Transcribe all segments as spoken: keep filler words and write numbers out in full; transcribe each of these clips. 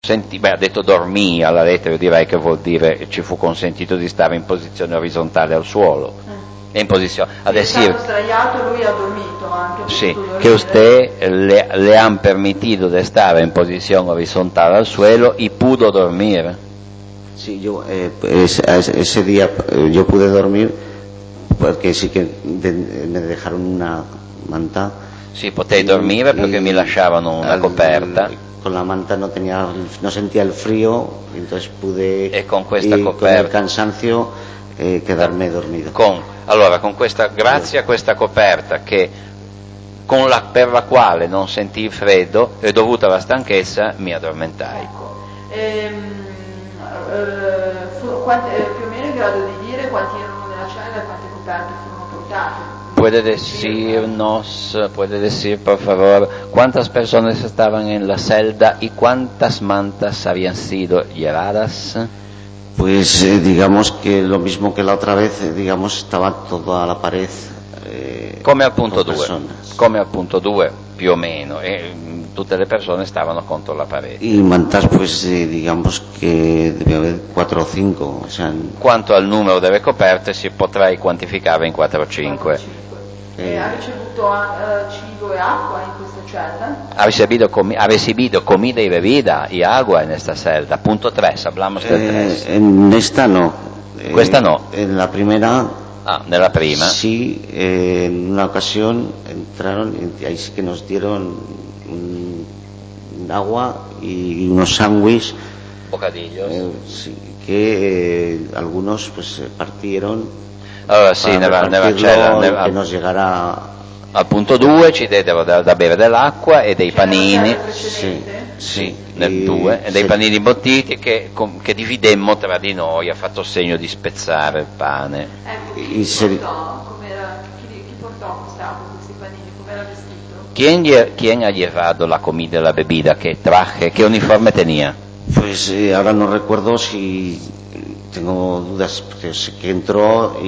Senti, beh, ha detto dormì alla lettera, io direi che vuol dire ci fu consentito di stare in posizione orizzontale al suolo. Mm. E in posizione. Sì, Adesso, è stato sdraiato e lui ha dormito anche. sì, che usted le, le han permitido de stare en posición horizontal al suelo y pudo dormir. Sí, yo eh, ese, ese día eh, yo pude dormir porque sí que de, me dejaron una manta. Sì, potei dormire perché mi lasciavano una al, coperta. Con la manta no tenía, no sentía el frío, entonces pude e con questa y coperta, con el cansancio eh, quedarme dormido. Con, allora, con questa, grazie a questa coperta che con la, per la quale non sentii freddo e dovuta alla stanchezza mi addormentai. Ehm, eh, fu, quanti, eh, più o meno in grado di dire quanti erano nella cella e quante coperte furono portate? Puede decirnos, puede decir por favor, cuántas personas estaban en la celda y cuántas mantas habían sido llevadas? Pues eh, digamos que lo mismo que la otra vez, eh, digamos, estaba todo a la pared. Eh, come al punto due, come al punto due più o meno, e mh, tutte le persone stavano contro la parete. Y mantas, pues eh, digamos que debe haber cuatro o cinco. O sea, quanto al numero delle coperte si potrei quantificare in quattro o cinque. E ha ricevuto uh, cibo e acqua in questa cella? Ha recibido, comi- ha recibido comida y bebida y agua en esta celda. Punto tres, hablamos del tres. Eh, en esta no. Eh, Questa no. En la primera. Ah, nella prima. Sí, eh, en una ocasión entraron y ahí sí que nos dieron un, un agua y unos sándwiches. Bocadillos. Eh, sí, que eh, algunos pues partieron. Allora sì, nella, nella cella, nella, che non llegara. Al punto due ci diedero da, da bere dell'acqua e dei panini, sì, sì, nel due, e dei panini imbottiti che, com, che dividemmo tra di noi, ha fatto segno di spezzare il pane. Ecco, chi portò, com'era, chi, chi portò quest'acqua, questi panini, com'era vestito? ¿Quién, ¿Quién ha llevado la comida y la bebida? ¿Qué traje? ¿Qué uniforme tenía? Pues eh, ahora no recuerdo si tengo dudas, porque sé que entró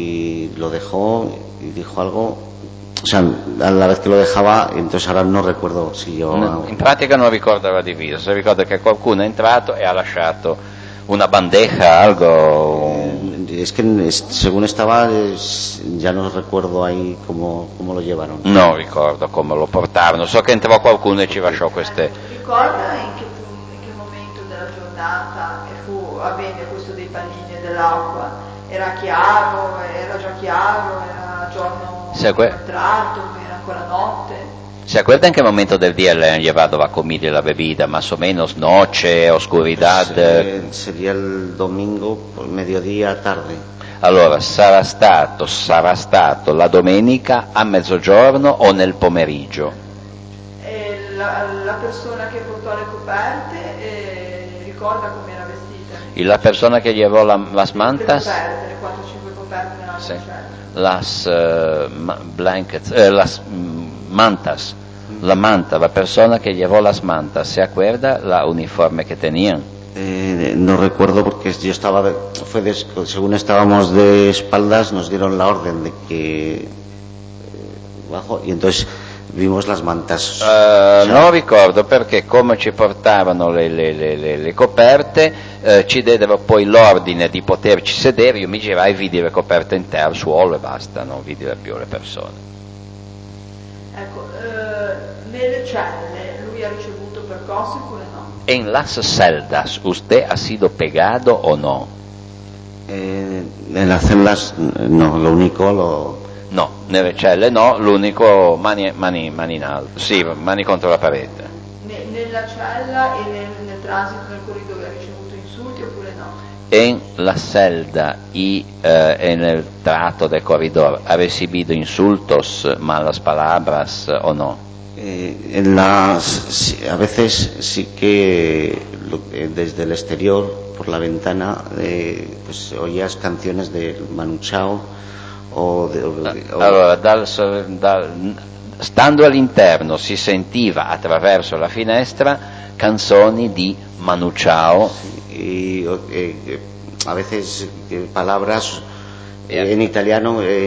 y lo dejó y dijo algo, o sea, a la vez che lo dejava, entonces ahora no recuerdo si io... No, in pratica non ricorda la divisa, si ricorda che qualcuno è entrato e ha lasciato una bandeja, algo... Eh, es que según estaba, es, ya no recuerdo ahí cómo, cómo lo llevaron. Non ricordo come lo portarono, so che entrò qualcuno e ci lasciò queste... Ricorda in che, in che momento della giornata fu, avvenne questo dei panini e dell'acqua? Era chiaro, era già chiaro, era giorno entrato, era ancora notte? ¿Se acuerda en qué momento del día le han llevado la comida y la bebida? Más o menos noche, oscuridad. Pues, eh, sería el domingo, mediodía, tarde. Allora, sarà stato, sarà stato la domenica a mezzogiorno o nel pomeriggio? E la, la persona che portò le coperte eh, ricorda come era vestita? Y la persona que llevó la, las mantas? Le coperte, le quattro cinque coperte nella sì. cella. Las uh, blankets, eh, las mm, mantas, la manta, la persona que llevó las mantas, ¿se acuerda la uniforme que tenían? Eh, no recuerdo porque yo estaba, de, fue de, según estábamos de espaldas nos dieron la orden de que eh, bajo y entonces vimos las mantas. Uh, cioè, non ricordo perché come ci portavano le, le, le, le coperte eh, ci diedero poi l'ordine di poterci sedere, io mi girai e vidi le coperte in terra al suolo e basta, non vidi più le persone. Ecco, eh, nelle celle lui ha ricevuto percosse oppure no? En las celdas, ¿usted ha sido pegado o no? Eh, en las celdas no, lo único lo... No, nelle celle no, l'unico mani, mani, mani in alto, sì, mani contro la parete. Ne, nella cella e nel, nel transito nel corridoio ha ricevuto insulti oppure no? En la celda y eh, en el trato del corredor, ¿ha recibido insultos, malas palabras o no? Eh, en las, a veces sí que lo, eh, desde el exterior, por la ventana, eh, pues oías canciones de Manu Chao o de, o de, o... Allora, dal, dal, stando all'interno si sentiva attraverso la finestra canzoni di Manu Chao. Sí, y eh, a veces eh, palabras eh, en italiano eh,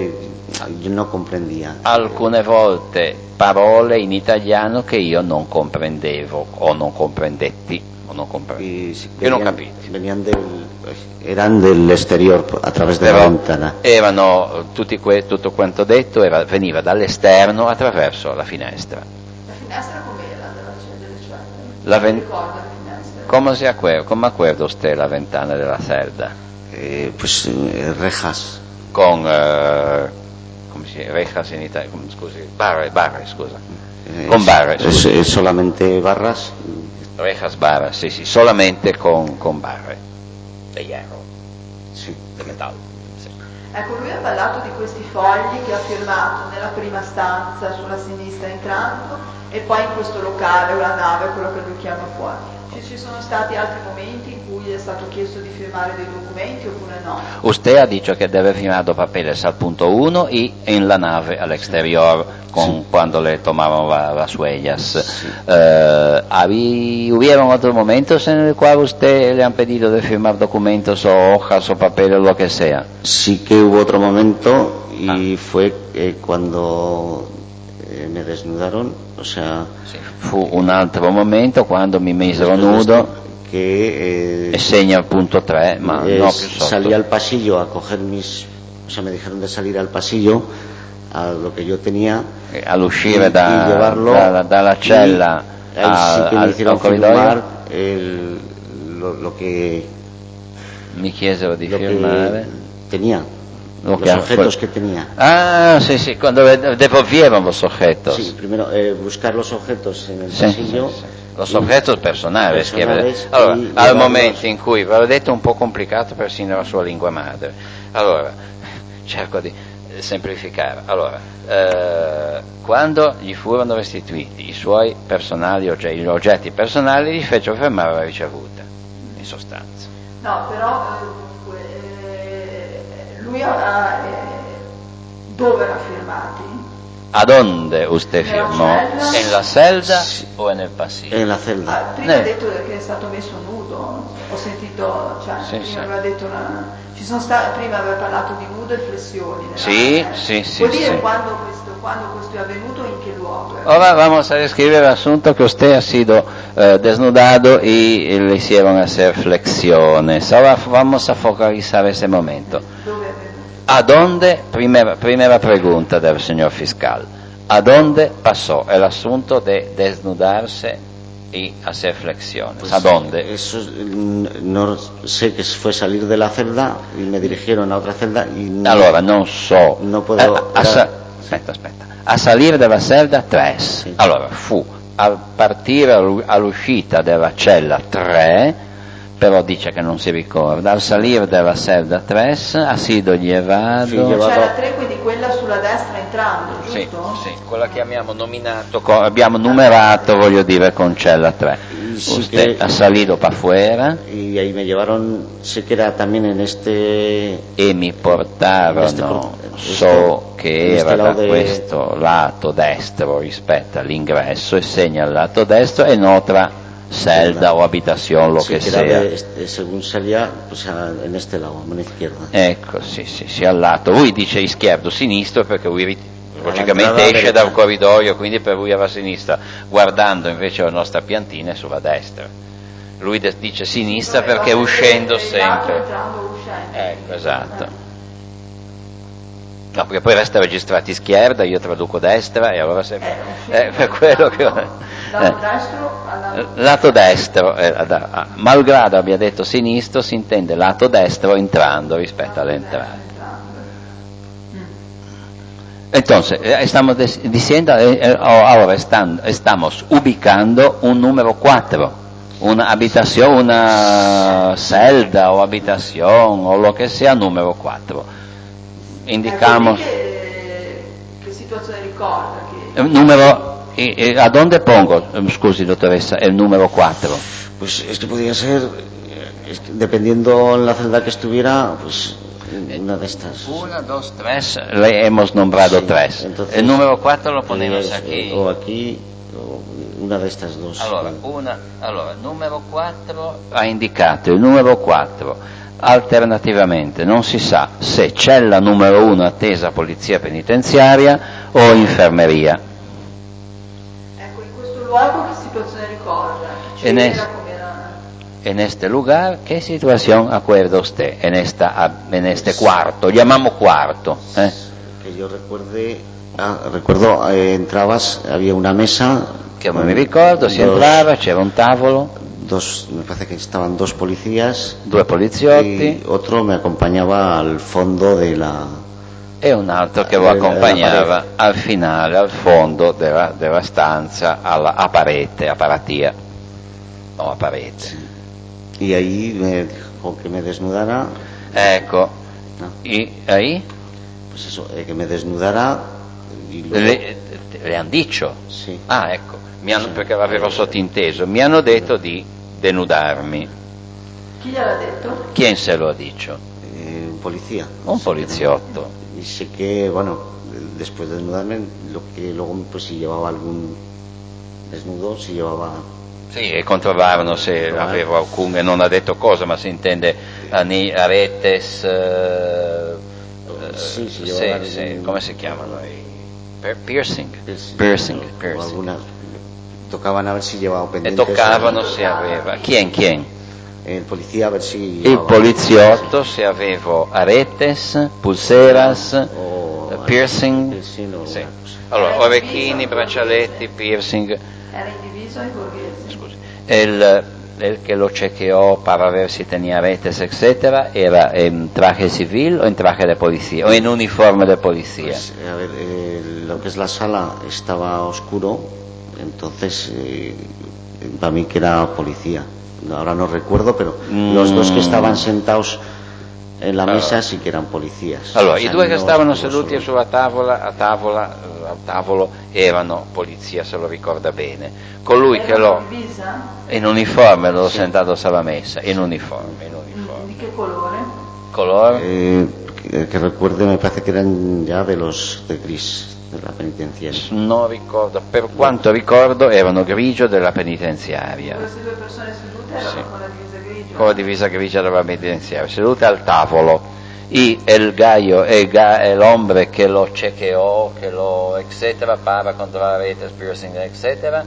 yo no comprendía. Alcune volte parole in italiano che io non comprendevo o non comprendetti o non comprendevo. Sí, io non capito. Venían del, eran del exterior a través de Però la ventana. Erano tutti que, tutto quanto detto era, veniva dall'esterno attraverso la finestra. La finestra com'era della delle celle? La ven- ricordo la finestra. Come si acuerda, come acuerda usted la ventana della celda? Eh, pues eh, rejas. Con eh, come si rejas in Italia, scusi, barre, barre, scusa. Eh, con barre, es, es solamente barras. Rejas barras, sì, sì, solamente con, con barre. De hierro. Sì. Di metallo. Sì. Ecco, lui ha parlato di questi fogli che ha firmato nella prima stanza sulla sinistra entrando e poi in questo locale o la nave, quello che lui chiama fuori. Ci, ci sono stati altri momenti in cui è stato chiesto di firmare dei documenti oppure no? Usted ha dicho que debe firmar dos papeles al punto uno y en la nave al exterior con, sí. Cuando le tomaban la, las huellas. Sí. Eh, ¿habí, ¿Hubieron otros momentos en el cual usted le han pedido de firmar documentos o hojas o papeles, lo que sea? Sí que hubo otro momento y ah. fue eh, cuando eh, me desnudaron, o sea... Sí. Fu un altro momento quando mi misero nudo que, eh, e segna il punto tre, ma es, no più sotto. Salí al pasillo a coger mis, o sea, me dijeron de salir al pasillo a lo que yo tenía, all'uscire y, da, y llevarlo, da, dalla cella y ahí a, sí que me al, hicieron al corridoio. El, lo, lo que mi chiesero di lo firmare que tenía. Los que objetos que tenía. Ah, sí, sí, cuando devolvieron los objetos. Sí, primero eh, buscar los objetos en el sí, pasillo. Sí, sí. Los objetos personales. personales che allora, al momento in cui, ve l'ho detto un po' complicato persino la sua lingua madre. Allora, cerco di semplificare. Allora, eh, quando gli furono restituiti i suoi personali oggetti, gli oggetti personali, gli fecero fermare la ricevuta, in sostanza. No, però lui ha, eh, dove l'ha firmati? ¿A dónde usted firmó? ¿En la celda sí. o en el pasillo? En la celda. Ah, prima ha detto che è stato messo nudo, ho sentito, cioè, sì, prima sì. aveva detto una, ci sono stati, prima aveva parlato di nudo e flessioni. Sì, sì, sì. Vuol dire sì. Quando, questo, quando questo è avvenuto, in che luogo? Ahora vamos a describir el asunto que usted ha sido eh, desnudado y le hicieron hacer flexiones. Ahora vamos a focalizar ese momento. Dove è avvenuto? ¿A dónde, primera, primera pregunta del señor fiscal, ¿a dónde pasó el asunto de desnudarse y hacer flexiones? Pues ¿A dónde? Eso no sé, que fue salir de la celda y me dirigieron a otra celda y no, allora non so. No puedo. A, a sa- aspetta, aspetta. A salire dalla celda tre. Sì. Allora fu a partire all'uscita della cella tre. Però dice che non si ricorda. Al salire della celda tre ha sido llevado. Sì, c'è la tre, quindi quella sulla destra entrando, giusto? Sì, sì, quella che abbiamo nominato, abbiamo numerato, voglio dire, con cella tre. Sí, Usted que, ha salido para afuera. Y ahí me llevaron, sé que era también en este. E mi portarono, este, so che era da de... questo lato destro rispetto all'ingresso e segna al lato destro e un'altra celda o habitación, lo sí, que, que sea. De, según salía, pues en este lado, a mano izquierda. Ecco, sì, sì, sì, al lato. Lui dice izquierdo, sinistro, perché lui logicamente esce dal corridoio, quindi per lui era a sinistra, guardando invece la nostra piantina è sulla destra. Lui de- dice sinistra perché uscendo sempre. Ecco, esatto. No, perché poi resta registrato izquierda, io traduco destra e allora sempre. Eh, per quello che. Lato destro, alla... lato destro, eh, da, malgrado abbia detto sinistro, si intende lato destro entrando rispetto all'entrata. Entonces, estamos diciendo, eh, ahora están, estamos ubicando un número cuatro, una habitación, una celda o habitación o lo que sea, número cuatro. Indicamos. Che, che situazione ricorda? Che... Número. ¿Y, y a dónde pongo, scusi dottoressa, el número cuatro? Pues es que podía ser, es que dependiendo en la celda que estuviera, pues una de estas. Una, dos, tres, le hemos nombrado sí, tres. Entonces, el número cuatro lo ponemos aquí. O aquí, o una de estas dos. Allora, una, allora, numero quattro ha indicato il numero quattro. Alternativamente non si sa se cella numero uno attesa polizia penitenziaria o infermeria. Ecco, in questo luogo che situazione ricorda? En, es, en este lugar, ¿qué situación acuerda usted? En, esta, en este cuarto, llamamos cuarto. ¿eh? Que yo recuerde, ah, recuerdo, eh, entrabas, había una mesa. Que me ricordo, si entrava, c'era un tavolo. Dos, me parece que estaban dos policías. Due poliziotti. Y otro me acompañaba al fondo de la. E un altro che lo accompagnava al finale, al fondo della, della stanza, alla, a parete, a paratia. No, a parete. Sí. Y ahí me dijo que me desnudara. Ecco. ¿No? ¿Y ahí? Pues eso, eh, que me desnudara. Y luego... Le, le han dicho? Sì. Ah, ecco, mi hanno, perché l'avevo sottinteso, mi hanno detto di denudarmi. Chi gliel'ha detto? ¿Quién se lo ha dicho? Eh, un policía. Un poliziotto. Y sé que, bueno, después de desnudarme, lo que luego pues si llevaba algún desnudo, si llevaba... Sì, e controllavano se avevo alcun, e non ha detto cosa, ma si intende ani, aretes, eh, sì, si sì, algún... sì, come si chiamano? Piercing, piercing, piercing, o piercing. Alguna, tocaban a ver si llevaba E pendientes. toccavano se aveva. Chi? Chi? Il polizia a ver si il poliziotto se avevo aretes, pulseras, o piercing, piercing o sì. Allora, orecchini, braccialetti, piercing. Era indiviso in borghese? Scusi. El, el que lo chequeó para ver si tenía aretes, etcétera, era en traje civil o en traje de policía, o en uniforme de policía. Pues, a ver, eh, lo que es la sala estaba oscuro, entonces eh, para mí que era policía. Ahora no recuerdo, pero mm. los dos que estaban sentados en la mesa allora. sì che erano policías. Allora, o sea, i due che stavano seduti solo... sulla tavola, a tavola, al tavolo, erano polizia, se lo ricorda bene. Colui che lo... in uniforme, l'ho sì. sentato sulla messa, in uniforme, in uniforme. Di che colore? Colore? Eh, que, que recuerde, me parece que eran ya de los de gris, della penitenziaria. Non ricordo, per quanto ricordo erano grigio della penitenziaria. Queste due persone sedute erano sì. con la divisa grigia? Con la divisa grigia della penitenziaria, sedute al tavolo. Y el gallo, el, ga, el hombre que lo chequeó, que lo etcétera, para controlar aretes, piercing, etcétera.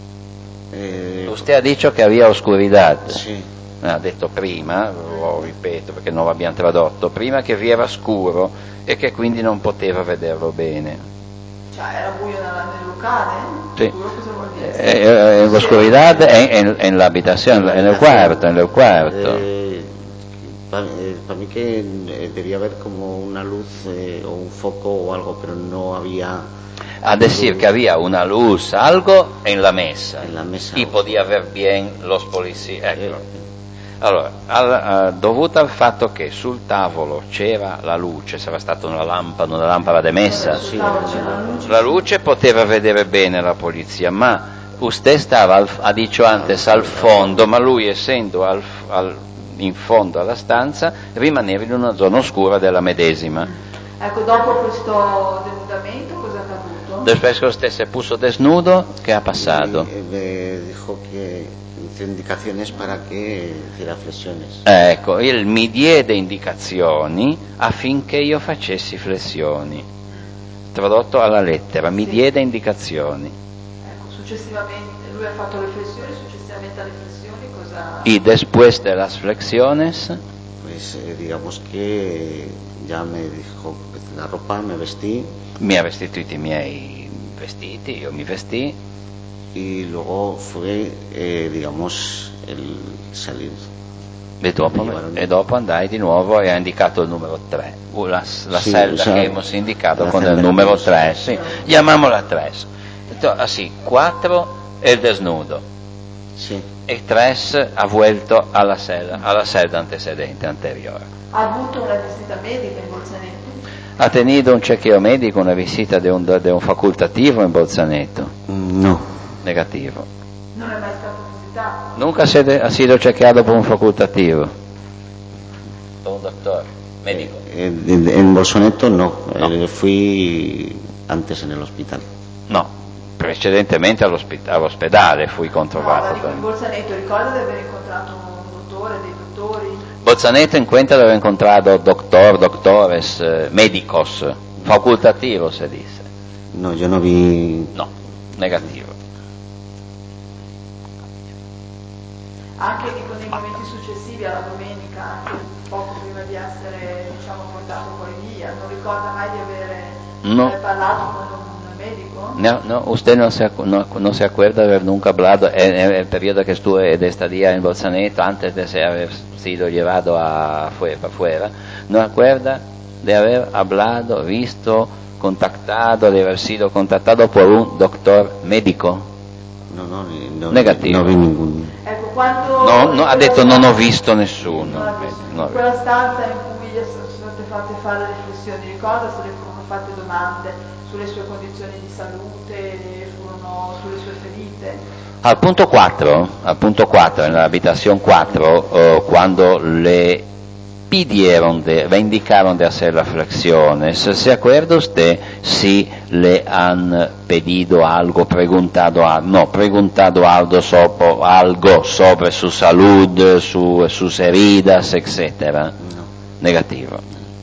Eh, Usted ha dicho que había oscuridad. Sì. Ha detto prima, lo ripeto perché non l'abbiamo tradotto, prima che vi era scuro e che quindi non poteva vederlo bene. Cioè era buio nel locale? Sí. Cosa vuol dire? Eh, eh, oscuridad en, en, en la habitación, en el cuarto, en el cuarto. Eh, para, eh, para mí que eh, debía haber como una luz eh, o un foco o algo, pero no había... A decir que había una luz, algo en la mesa. En la mesa. Y podía ver bien los policías. Ecco. Eh. Allora, al, uh, dovuto al fatto che sul tavolo c'era la luce, sarà stata una lampada, una lampada demessa, sì, la luce poteva vedere bene la polizia, ma usted stava, al, ha dicho antes, al fondo, ma lui essendo al, al, in fondo alla stanza rimaneva in una zona oscura della medesima. Ecco, dopo questo denudamento cosa è accaduto? Después que usted se puso desnudo, ¿qué ha pasado? Y me dijo que indicaciones para che hiciera flessiones. Ecco, il mi diede indicazioni affinché io facessi flessioni. Tradotto alla lettera, mi sì. diede indicazioni. Ecco, successivamente, lui ha fatto le flessioni, successivamente alle flessioni cosa... Y después de las flexiones... Pues eh, digamos que ya me dijo la ropa, me vestí. Mi ha restituito i miei vestiti, io mi vestì. Y luego fue, eh, digamos, el salir. E dopo, e dopo andai di nuovo e ha indicato il numero tre, la, la sì, cella che abbiamo indicato con il numero tre, sì. Chiamiamola tre. Ah sì, quattro è il desnudo. Sì. E tre ha vuelto alla cella, alla cella antecedente, anteriore. Ha avuto una visita medica in Bolzaneto? Ha tenido un chequeo medico, una visita di un, de un facultativo in Bolzaneto? No. Negativo. Non è mai stato visitato? Nunca ha sido chequeado por un facultativo. Por un doctor, médico. En, en, en Bolzaneto no. no. Eh, fui antes en el hospital. No, precedentemente all'ospedale fui controllato. No, ma in Bolzaneto ricorda di aver incontrato un dottore, dei dottori? Bolzaneto encuentra de haber encontrado doctor, doctores, eh, médicos, facultativo se dice. No, yo no vi... No, negativo. Anche dico, nei momenti successivi alla domenica, anche poco prima di essere, diciamo, portato poi via, non ricorda mai di avere no. eh, parlato con un médico? No, no, usted no se, no, no se acuerda de haber nunca hablado en, en el periodo que estuve de estadía en Bolzaneto, antes de ser, haber sido llevado a fuera, afuera, no acuerda de haber hablado, visto, contactado, de haber sido contactado por un doctor médico? No, no, no, negativo. No vi ningún. Ecco, quando no, no, ha detto non ho visto nessuno. Non visto. No, in quella stanza in cui gli sono state fatte fare le riflessioni, ricorda se le furono fatte domande sulle sue condizioni di salute, furono sulle sue ferite? Al punto cuatro, al punto cuatro, en la habitación cuatro, eh, cuando le pidieron, de, le indicaron de hacer las flexiones, ¿se acuerda usted si le han pedido algo, preguntado algo, no, preguntado algo sobre, algo sobre su salud, su, sus heridas, etcétera? No. Negativo.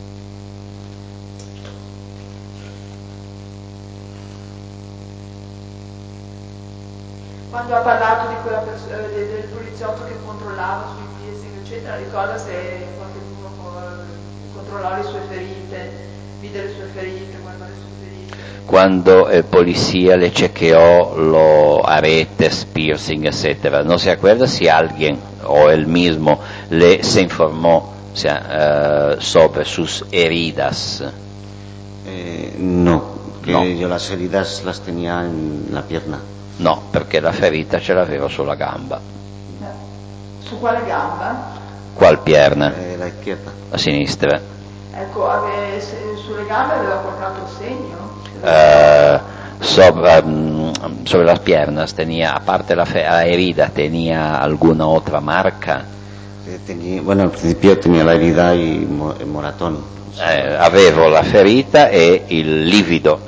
Quando ha parlato di quella pers- del, del poliziotto che controllava sui piercing, eccetera, ricorda se qualcuno controllava le sue ferite, vide le sue ferite, guardò le sue ferite? Cuando el policía le chequeó los aretes, piercing, etcétera, ¿no se acuerda si alguien o él mismo le se informó, o sea, uh, sobre sus heridas? Eh, no, que no. Yo las heridas las tenía en la pierna. No, perché la ferita ce l'avevo sulla gamba. Su quale gamba? Qual pierna? Eh, la izquierda. La sinistra. Ecco, ave, se, sulle gambe aveva portato il segno? Uh, sobre, um, sobre las piernas tenía, aparte la, fe, la herida, tenía alguna otra marca? Eh, tenía, bueno, al principio tenía la herida y el moratón. O sea, eh, avevo la ferita e il livido.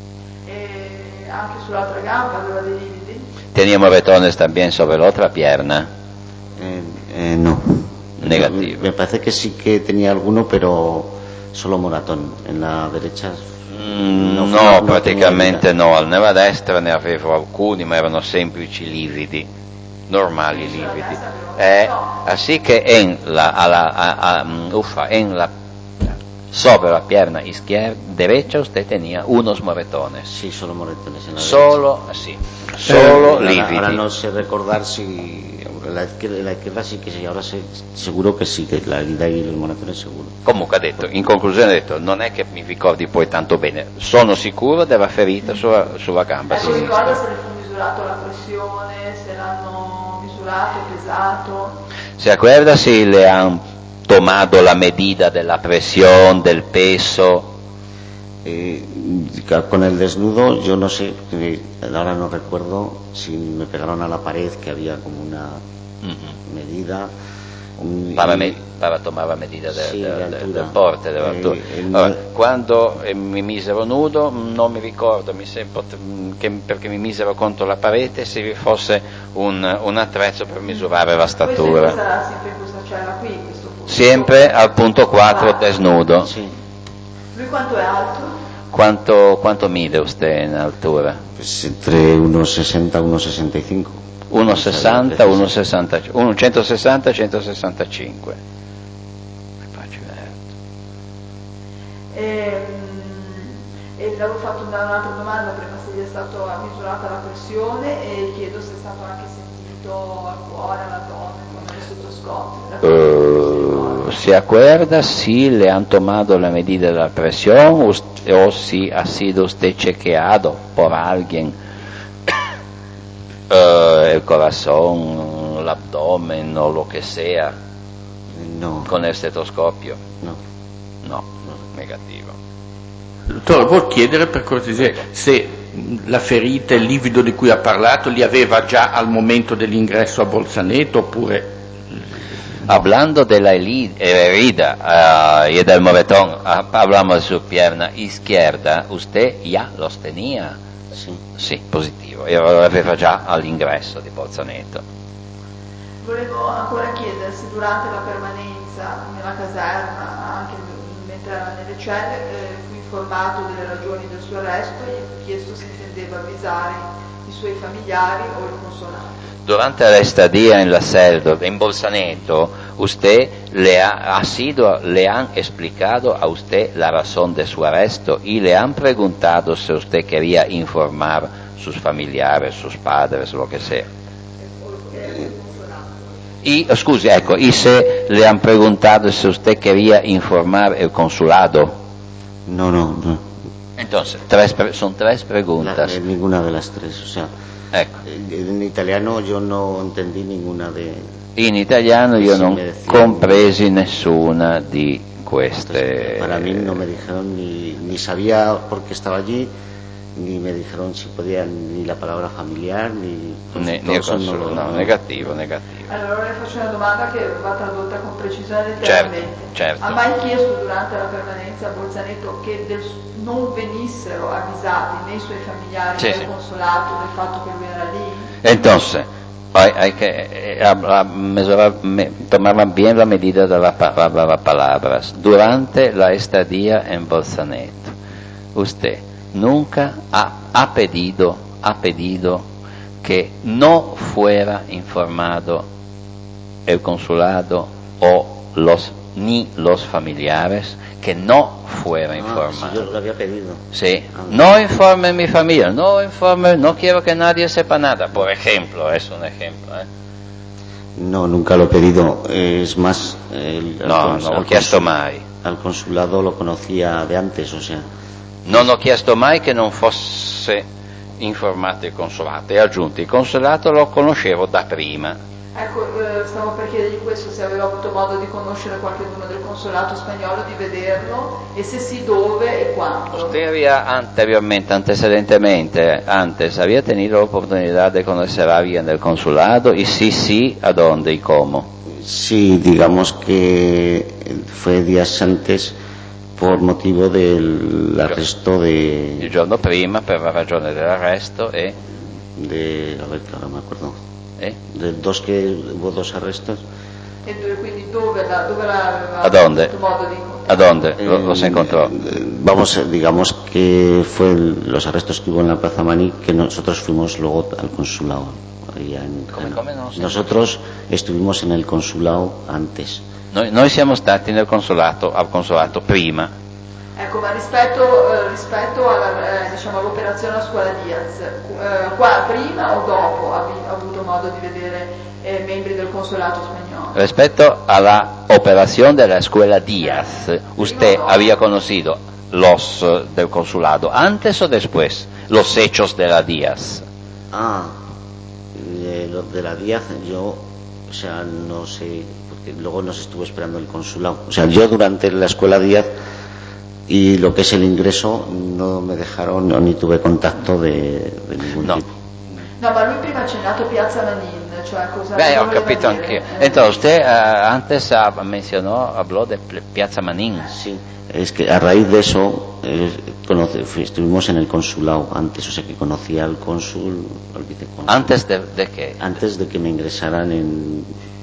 Anche sull'altra gamba aveva dei lividi? Tenía moretones también sobre la otra pierna. Eh, eh, no. Negativo. Me parece que sí que tenía alguno, pero solo moratón. En la derecha. Mm, no, no, praticamente no. Nella destra ne avevo alcuni, ma erano semplici lividi, normali lividi. Eh, así que en la, a la, a, a, ufa, en la sobre la pierna izquierda, derecha, usted tenía unos moretones. Sí, solo moretones en la solo, derecha. Sí, solo eh, lividi. Ahora, ahora no sé recordar si la izquierda, la izquierda sí que sí, ahora sé, seguro che sì, che la herida y los moretones seguro. Comunque ha detto, in conclusione ha detto, non è che mi ricordi poi tanto bene, sono sicuro della ferita sulla, sulla gamba ecco, sinistra. Ricorda se le fu misurato la pressione, se l'hanno misurato, pesato? ¿Se acuerda si le han tomado la medida de la presión, del peso? Eh, con el desnudo yo no sé, eh, ahora no recuerdo si me pegaron a la pared, que había como una uh-huh. medida un, para, y, me, para tomar la medida del, sì, del, del, del porte dell'altura. Eh, allora, quando eh, mi misero nudo non mi ricordo mi sembra, che, perché mi misero contro la parete se vi fosse un, un attrezzo per misurare la statura. Sarà sempre in questa cella qui, in questo punto. Sempre al punto quattro desnudo. Sì. Lui quanto è alto? Quanto, quanto mide usted in altura? Pues entre uno sesenta e uno sesanta e cinque. uno sessanta, uno sessantacinque, centosessanta, centosessantacinque. Faccio e, e le avevo fatto un'altra domanda prima se gli è stata misurata la pressione e chiedo se è stato anche sentito al cuore, all'addome con il stetoscopio. Uh, ¿Se acuerda si le han tomado la medida de la presión o si ha sido usted chequeado por alguien? Uh, el corazón, el abdomen o lo que sea, no. Con el stetoscopio? No. No, no. Negativo. Dottore, vuol chiedere per cortesia se la ferita, il livido di cui ha parlato, li aveva già al momento dell'ingresso a Bolzaneto oppure Hablando de la herida uh, y del moretón, uh, hablamos de su pierna izquierda, usted ya los tenía? Sì. Sì, positivo, e lo aveva già all'ingresso di Bolzaneto. Volevo ancora chiedere se durante la permanenza nella caserma, anche mentre era nelle celle, eh, fu informato delle ragioni del suo arresto e gli fu chiesto se intendeva avvisare i suoi familiari o il consolato. Durante la estadía en la celda, en Bolzaneto, usted le ha, ha sido, le han explicado a usted la razón de su arresto y le han preguntado si usted quería informar a sus familiares, sus padres, lo que sea. Y, scusi, ecco, y se le han preguntado si usted quería informar el consulado. No, no, no. Entonces, tres, son tres preguntas. La, ninguna de las tres, o sea. Ecco. In italiano io non entendí ninguna de... In italiano io non compresi nessuna di queste. Para mí no me dijeron ni, ni sabía por qué estaba allí, ni me dijeron si podía ni la palabra familiar, ni... Ne, ne consulo, no, no, negativo, negativo. Allora le faccio una domanda che va tradotta con precisione letteralmente. Certo, certo. Ha mai chiesto durante la permanenza a Bolzaneto che del, non venissero avvisati né i suoi familiari né sì, il consolato del fatto che lui era lì? Entonces, hay, hay que a, a mesurar, me, tomar bien la medida de las la palabras. Durante la estadía en Bolzaneto, usted nunca ha, ha pedido, ha pedido que no fuera informado el consulado o los ni los familiares, que no fuera ah, informado. Sí, yo lo había pedido. Sí, ah, no informe mi familia, no informe, no quiero que nadie sepa nada, por ejemplo, es un ejemplo. ¿eh? No, nunca lo he pedido, es más... El, no, al, non l'ho chiesto mai. Al consulado lo conocía de antes, o sea... Non ho chiesto mai che non fosse informato il consolato, e aggiunto, il consolato lo conoscevo da prima. Ecco, eh, stavo per chiedergli questo, se aveva avuto modo di conoscere qualcuno del consolato spagnolo, di vederlo, e se sì, dove e quando. Usted había anteriormente, antecedentemente, antes, había tenido la oportunidad de conocer a alguien del consulado, y sí, sí, ¿a dónde y cómo? Sí, digamos que fue días antes por motivo del arresto de... Il giorno prima, per la ragione dell'arresto, e... De, a ver, ahora me acuerdo. ¿Eh? De dos que hubo dos arrestos. E quindi dove la, dove la, ¿A dónde? modo di ¿A dónde eh, los encontró? Vamos, digamos que fue el, los arrestos que hubo en la Plaza Maní, que nosotros fuimos luego al consulado. En, come, come no, nosotros estuvimos en el consulado antes. Noi, noi siamo stati nel consolato, al consolato prima. Ecco, ma rispetto, eh, rispetto alla, eh, diciamo, all'operazione a scuola Diaz, eh, qua prima o dopo ha, ha avuto modo di vedere eh, membri del consolato spagnolo? Respecto a la operación de la escuela Díaz, ¿usted había conocido los uh, del consulado antes o después los hechos de la Díaz? Ah, eh, los de la Díaz yo, o sea, no sé, porque luego nos estuvo esperando el consulado. O sea, yo durante la escuela Díaz y lo que es el ingreso no me dejaron, no, ni tuve contacto de, de ningún no. tipo. No, ma lui prima ha accennato Piazza Manin, cioè cosa... Beh, ho capito anch'io. Eh. Entonces, usted uh, antes uh, mencionó, habló de Piazza Manin. Sí, es que a raíz de eso eh, conoce, fui, estuvimos en el consulado antes, o sea que conocía al cónsul, al vicecónsul. ¿Antes de, de qué? Antes de que me ingresaran en,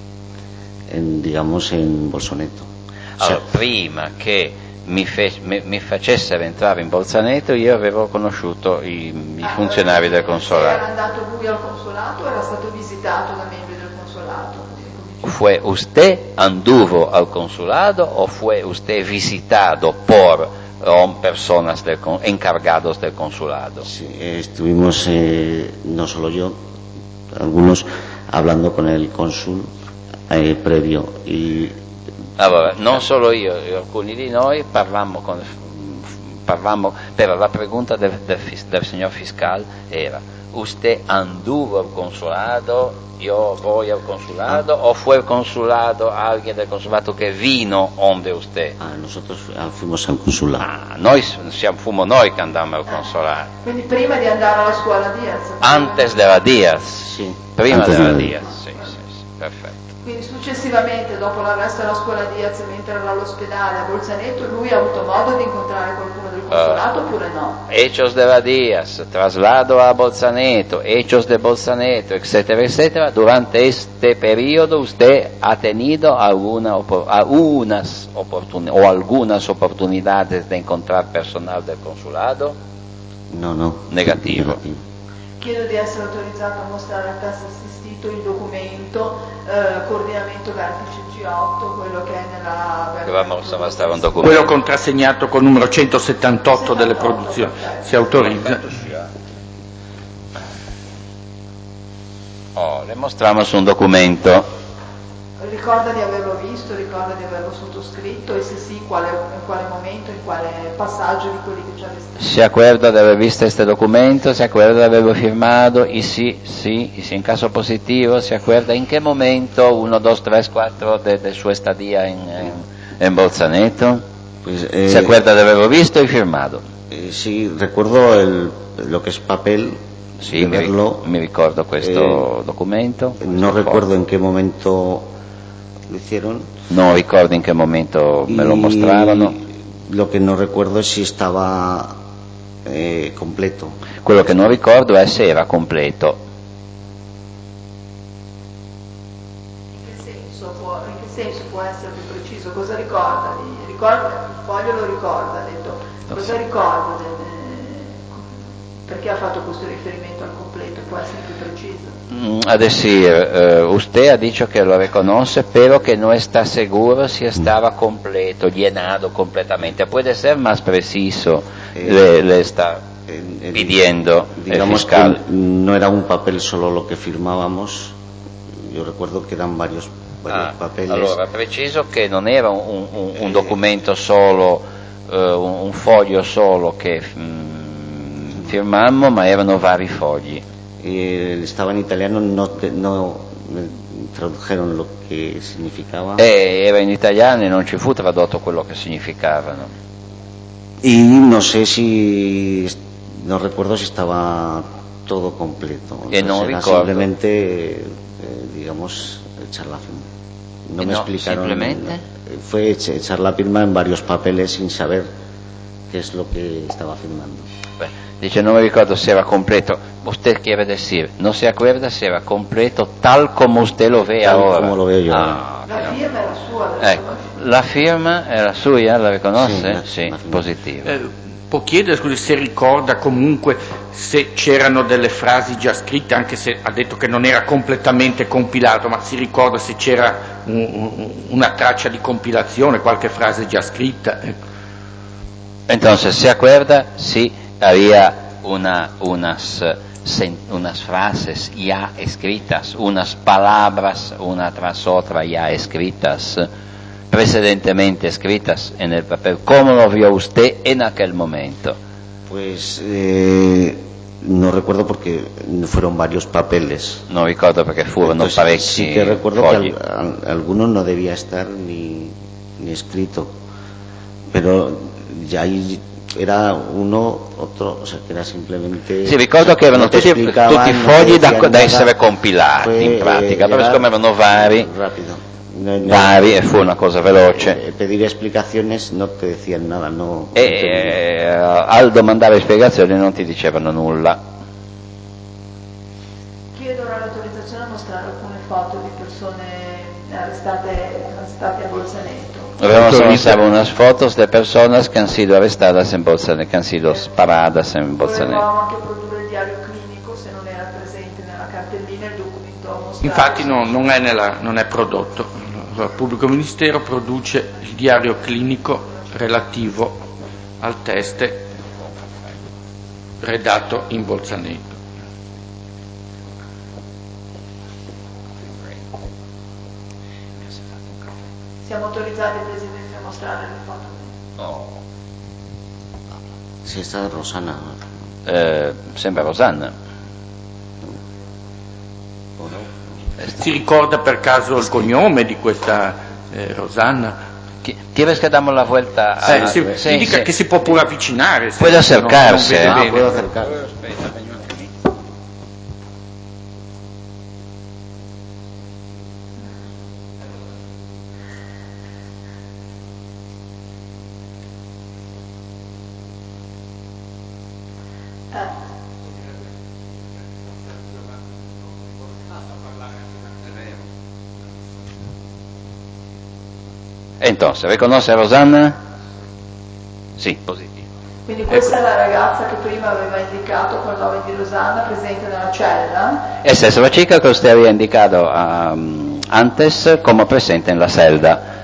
en digamos, en Bolzaneto. Allora, o sea, prima che Mi, fe, mi, mi facessero entrare in Bolzaneto, io avevo conosciuto i, i ah, funzionari del consolato. Era andato lui al consolato o era stato visitato da membri del consolato? ¿Fue usted anduvo al consulado o fue usted visitado por um, personas del, encargados del consulado? Sí, estuvimos, eh, no solo yo, algunos hablando con el cónsul eh, previo y allora, non solo io, alcuni di noi parlammo, con, parlammo per la pregunta del, del, del signor fiscal era: ¿usted anduvo al consulado? ¿Yo voy al consulado? Ah. ¿O fue el consulado alguien del consulado que vino donde usted? Ah, nosotros fuimos al consulado. Ah, noi siamo, fumo noi che andammo al consolato. Quindi prima di andare alla scuola Diaz? Antes della Diaz? Sì. Prima Antes della de Diaz, sì, sì, sì, perfetto. Quindi successivamente, dopo l'arresto alla scuola Diaz, mentre era all'ospedale a Bolzaneto, lui ha avuto modo di incontrare qualcuno del consolato uh, oppure no? Hechos de la Diaz, traslado a Bolzaneto, hechos de Bolzaneto, etcétera, etcétera. Durante este periodo usted ha tenido alguna, unas oportun- o algunas oportunidades de encontrar personal del consulado? No, no. Negativo. Negativo. Chiedo di essere autorizzato a mostrare al tasso assistito il documento eh, coordinamento vertice G otto, quello che è nella... Un documento. Quello contrassegnato col numero centosettantotto delle produzioni. Si autorizza. Oh, le mostramos un documento. Ricorda di averlo visto, ricorda di averlo sottoscritto e se sì, quale, in quale momento, in quale passaggio di quelli che ci avete. Si acuerda de haber visto este documento, si acuerda de haberlo firmado y sí, sí, y si en caso positivo, si acuerda en qué momento, uno, dos, tres, cuatro de, de su estadía en, en, en Bolzaneto, pues, eh, si acuerda de haberlo visto y firmado. Eh, sí, recuerdo el, lo que es papel. Sí, mi, verlo, mi ricordo questo eh, documento. Questo no recuerdo en qué momento lo hicieron. No ricordo in che momento me lo mostravano. Lo che non ricordo è se stava eh, completo. Quello che non ricordo è se era completo. In che senso può, in che senso può essere più preciso? Cosa ricorda? Ricorda il foglio lo ricorda, ha detto. Cosa ricorda? Del, perché ha fatto questo riferimento al completo? Può essere più preciso? A decir, uh, usted ha dicho que lo reconoce, pero que no está seguro si estaba completo, llenado completamente. Puede ser más preciso, eh, le, le está eh, pidiendo digamos el fiscal. Que no era un papel solo lo que firmábamos, yo recuerdo que eran varios, varios ah, papeles. Allora, preciso che non era un, un, un documento solo, uh, un, un foglio solo che mm, firmammo, ma erano vari fogli. Eh, estaba en italiano, no, te, no me tradujeron lo che significava. Eh, era in italiano e non ci fu tradotto quello che significavano. Y no sé si, no recuerdo si estaba todo completo. E o sea, non era ricordo. Simplemente, eh, digamos, echar la firma. No e me no, explicaron. Simplemente. Fue echar la firma en varios papeles sin saber qué es lo que estaba firmando. Beh, dice, non mi ricordo se era completo. Usted quiere decir, no se acuerda si era completo tal como usted lo ve tal ahora. Como lo veo yo. Ah, la firma era sua, la ecco, la firma era sua, la riconosce? Sì, la, sì positiva. Eh, può chiedere, scusi, se ricorda comunque se c'erano delle frasi già scritte, anche se ha detto che non era completamente compilato, ma si ricorda se c'era un, un, una traccia di compilazione, qualche frase già scritta? Ecco. Entonces, ¿se acuerda? Sí, había una, unas, unas frases ya escritas, unas palabras una tras otra ya escritas, precedentemente escritas en el papel. ¿Cómo lo vio usted en aquel momento? Pues eh, no recuerdo porque fueron varios papeles. No recuerdo porque fueron parecchi. Sí que recuerdo fogli. que al, al, alguno no debía estar ni, ni escrito, pero ya ahí era uno, otro, o sea che era simplemente. Sì, ricordo che erano tutti, tutti fogli da, da essere compilati fue, in pratica, però siccome erano vari, rapido. No, no, vari e fu una cosa veloce. Eh, pedir explicaciones no te decían nada, no. E eh, al domandare spiegazioni non ti dicevano nulla. Chiedo l'autorizzazione a mostrare alcune foto di persone arrestate, arrestate a Bolzaneto. Vamos a mostrar unas fotos de personas que han sido arrestadas en Bolzaneto, que han sido paradas en Bolzaneto. Volevamo anche produrre il diario clinico, se non era presente nella cartellina il documento a mostrare. Infatti no, non, è nella, non è prodotto. Il pubblico ministero produce il diario clinico relativo al test redatto in Bolzaneto. Siamo autorizzati, Presidente, a mostrare le foto? No. Sì, è stata Rosanna. Eh, sembra Rosanna. O no? Si ricorda per caso il cognome di questa eh, Rosanna? ¿Quieres que damos la vuelta? A... Eh, si, si dica che si può pure avvicinare. Puede acercarse. Non, non ah, puede acercarse. Entonces, ¿reconoce a Rosanna? Sì, positivo. Quindi questa ecco. È la ragazza che prima aveva indicato col nome di Rosanna presente nella cella? Esa es la chica que usted había indicado um, antes como presente en la celda.